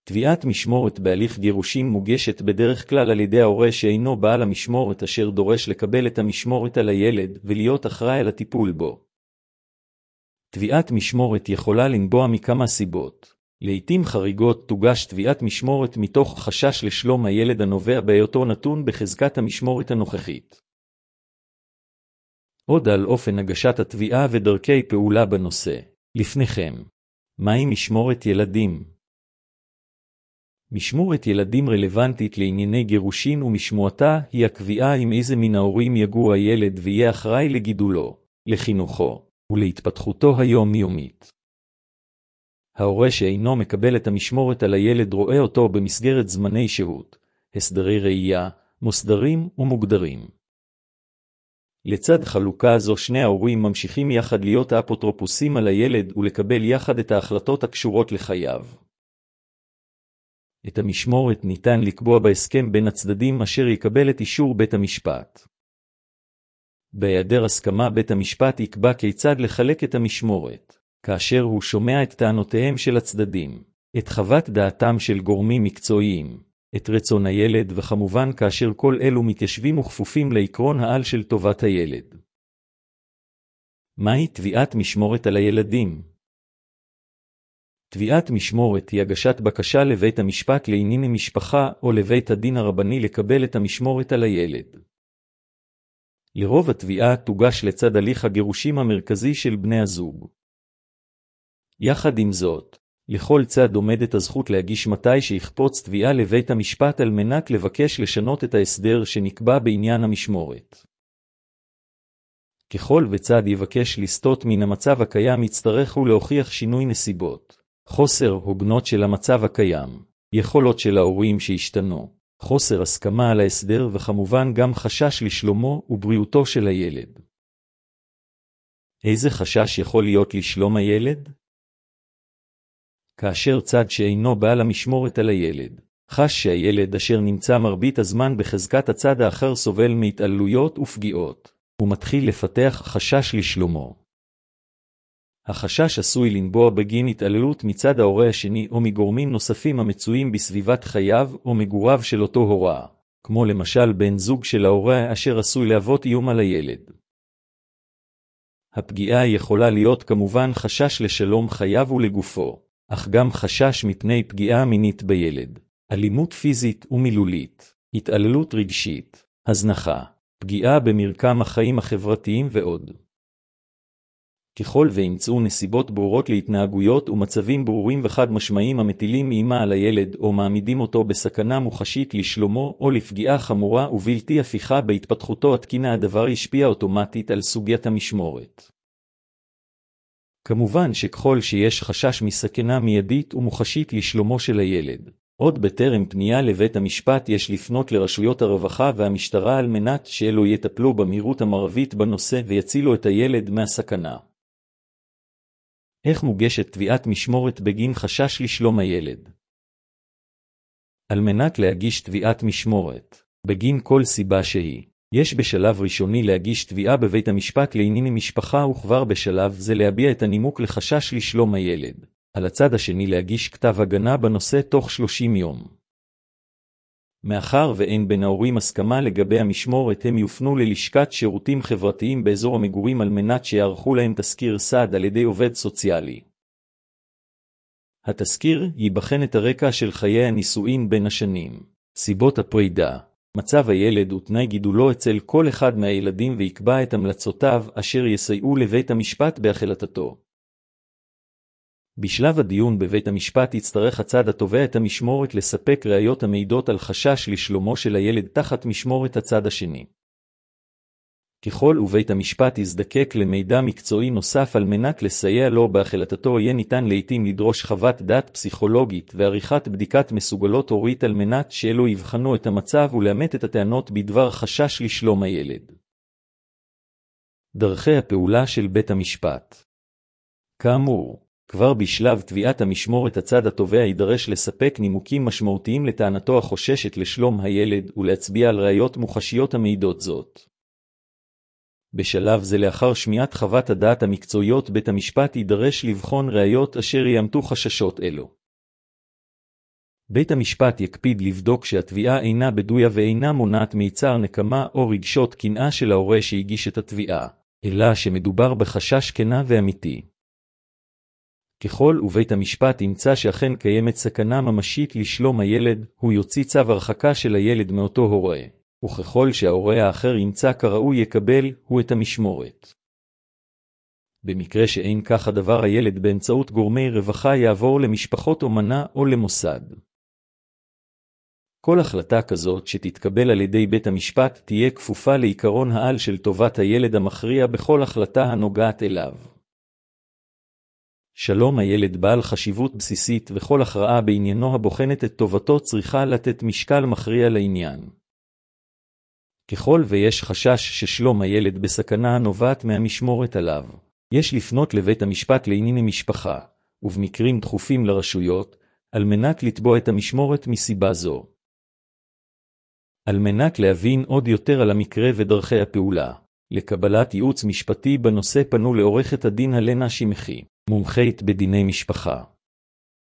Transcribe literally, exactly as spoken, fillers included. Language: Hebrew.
תביעת משמורת בהליך גירושים מוגשת בדרך כלל על ידי ההורה שאינו בעל המשמורת אשר דורש לקבל את המשמורת על הילד ולהיות אחראי על הטיפול בו. תביעת משמורת יכולה לנבוע מכמה סיבות. לעתים חריגות תוגש תביעת משמורת מתוך חשש לשלום הילד הנובע בהיותו נתון בחזקת המשמורת הנוכחית. עוד על אופן הגשת התביעה ודרכי פעולה בנושא. לפניכם. מהי משמורת ילדים? משמורת ילדים רלוונטית לענייני גירושין ומשמועתה היא הקביעה עם איזה מן ההורים יגור הילד ויהיה אחראי לגידולו, לחינוכו ולהתפתחותו היומיומית. ההורה שאינו מקבל את המשמורת על הילד רואה אותו במסגרת זמני שהות, הסדרי ראייה, מוסדרים ומוגדרים. לצד חלוקה זו שני ההורים ממשיכים יחד להיות האפוטרופוסים על הילד ולקבל יחד את ההחלטות הקשורות לחייו. את המשמורת ניתן לקבוע בהסכם בין הצדדים אשר יקבל את אישור בית המשפט. בהיעדר הסכמה בית המשפט יקבע כיצד לחלק את המשמורת, כאשר הוא שומע את טענותיהם של הצדדים, את חוות דעתם של גורמים מקצועיים, את רצון הילד וכמובן כאשר כל אלו מתיישבים וכפופים לעקרון העל של טובת הילד. מהי תביעת משמורת על הילדים? תביעת משמורת היא הגשת בקשה לבית המשפט לענייני משפחה או לבית הדין הרבני לקבל את המשמורת על הילד. לרוב התביעה תוגש לצד הליך הגירושים המרכזי של בני הזוג. יחד עם זאת, לכל צד עומדת הזכות להגיש מתי שיחפוץ תביעה לבית המשפט על מנת לבקש לשנות את ההסדר שנקבע בעניין המשמורת. ככל וצד יבקש לסטות מן המצב הקיים יצטרכו להוכיח שינוי נסיבות, חוסר הוגנות של המצב הקיים, יכולות של ההורים שהשתנו, חוסר הסכמה על ההסדר וכמובן גם חשש לשלומו ובריאותו של הילד. איזה חשש יכול להיות לשלום הילד? כאשר צד שאינו בעל המשמורת על הילד, חש שהילד אשר נמצא מרבית הזמן בחזקת הצד האחר סובל מהתעללויות ופגיעות, הוא מתחיל לפתח חשש לשלומו. החשש עשוי לנבוע בגין התעללות מצד ההורה השני או מגורמים נוספים המצויים בסביבת חייו או מגוריו של אותו הורה, כמו למשל בן זוג של ההורה אשר עשוי להוות איום על הילד. הפגיעה יכולה להיות כמובן חשש לשלום חייו ולגופו, אך גם חשש מפני פגיעה מינית בילד, אלימות פיזית ומילולית, התעללות רגשית, הזנחה, פגיעה במרקם החיים החברתיים ועוד. ככל וימצאו נסיבות ברורות להתנהגויות ומצבים ברורים וחד משמעיים המטילים אימה על הילד או מעמידים אותו בסכנה מוחשית לשלומו או לפגיעה חמורה ובלתי הפיכה בהתפתחותו התקינה, הדבר ישפיע אוטומטית על סוגיית המשמורת. כמובן שככל שיש חשש מסכנה מיידית ומוחשית לשלומו של הילד, עוד בטרם פנייה לבית המשפט יש לפנות לרשויות הרווחה והמשטרה על מנת שאלו יטפלו במהירות המרבית בנושא ויצילו את הילד מהסכנה. איך מוגשת תביעת משמורת בגין חשש לשלום הילד? על מנת להגיש תביעת משמורת, בגין כל סיבה שהיא, יש בשלב ראשוני להגיש תביעה בבית המשפט לענייני משפחה וכבר בשלב זה להביע את הנימוק לחשש לשלום הילד. על הצד השני להגיש כתב הגנה בנושא תוך שלושים יום. מאחר ואין בין ההורים הסכמה לגבי המשמורת, הם יופנו ללשכת שירותים חברתיים באזור המגורים על מנת שיערכו להם תסקיר סעד על ידי עובד סוציאלי. התסקיר ייבחן את הרקע של חיי הנישואין בין השנים, סיבות הפרידה, מצב הילד ותנאי גידולו אצל כל אחד מהילדים ויקבע את המלצותיו אשר יסייעו לבית המשפט בהחלטתו. בשלב הדיון בבית המשפט יצטרך הצד התובע את המשמורת לספק ראיות המעידות על חשש לשלומו של הילד תחת משמורת הצד השני. ככל ובית המשפט יזדקק למידע מקצועי נוסף על מנת לסייע לו בהחלטתו, יהיה ניתן לעתים לדרוש חוות דעת פסיכולוגית ועריכת בדיקת מסוגלות הורית על מנת שאלו יבחנו את המצב ולאמת את הטענות בדבר חשש לשלום הילד. דרכי הפעולה של בית המשפט. כאמור, כבר בשלב תביעת המשמורת הצד התובע יידרש לספק נימוקים משמעותיים לטענתו החוששת לשלום הילד ולהצביע על ראיות מוחשיות המעידות זאת. בשלב זה לאחר שמיעת חוות הדעת המקצועיות בית המשפט יידרש לבחון ראיות אשר יאמתו חששות אלו. בית המשפט יקפיד לבדוק שהתביעה אינה בדויה ואינה מונעת מיצר נקמה או רגשות קנאה של ההורה שהגיש את התביעה, אלא שמדובר בחשש כנה ואמיתי. ככל ובית המשפט ימצא שאכן קיימת סכנה ממשית לשלום הילד, הוא יוציא צו הרחקה של הילד מאותו הורה, וככל שההורה האחר ימצא כראוי יקבל הוא את המשמורת. במקרה שאין כך הדבר, הילד באמצעות גורמי רווחה יעבור למשפחות אומנה או למוסד. כל החלטה כזאת שתתקבל על ידי בית המשפט תהיה כפופה לעיקרון העל של טובת הילד המכריע בכל החלטה הנוגעת אליו. שלום הילד בעל חשיבות בסיסית, וכל הכרעה בעניינו הבוחנת את טובתו צריכה לתת משקל מכריע לעניין. ככל ויש חשש ששלום הילד בסכנה הנובעת מהמשמורת עליו, יש לפנות לבית המשפט לענייני משפחה, ובמקרים דחופים לרשויות, על מנת לתבוע את המשמורת מסיבה זו. על מנת להבין עוד יותר על המקרה ודרכי הפעולה, לקבלת ייעוץ משפטי בנושא פנו לעורכת הדין הלנה שמחי, מומחית בדיני משפחה.